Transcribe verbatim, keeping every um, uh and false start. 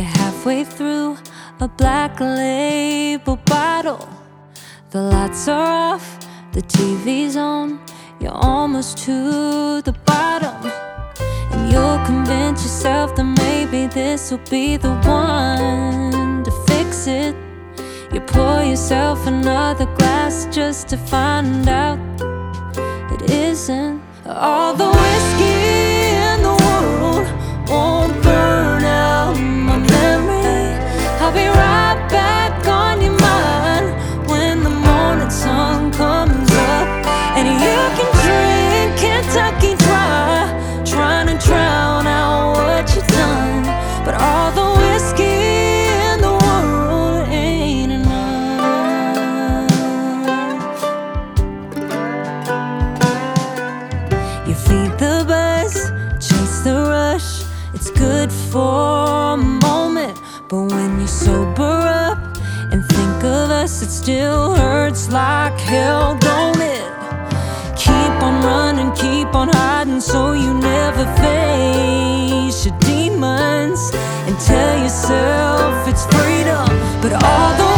halfway through a black label bottle. The lights are off, the T V's on. You're almost to the bottom, and you'll convince yourself that maybe this will be the one to fix it. You pour yourself another glass just to find out it isn't. All the whiskey in the world won't burn out my memory. I'll be right back on your mind when the morning sun comes up, and you can drink Kentucky Dry, trying to drown out what you've done. But all the whiskey in the world ain't enough. You feed the buzz, chase the rush. It's good for a moment, but when you sober up and think of us, it still hurts like hell, don't it? Keep on running, keep on hiding, so you never face your demons, and tell yourself it's freedom. But all the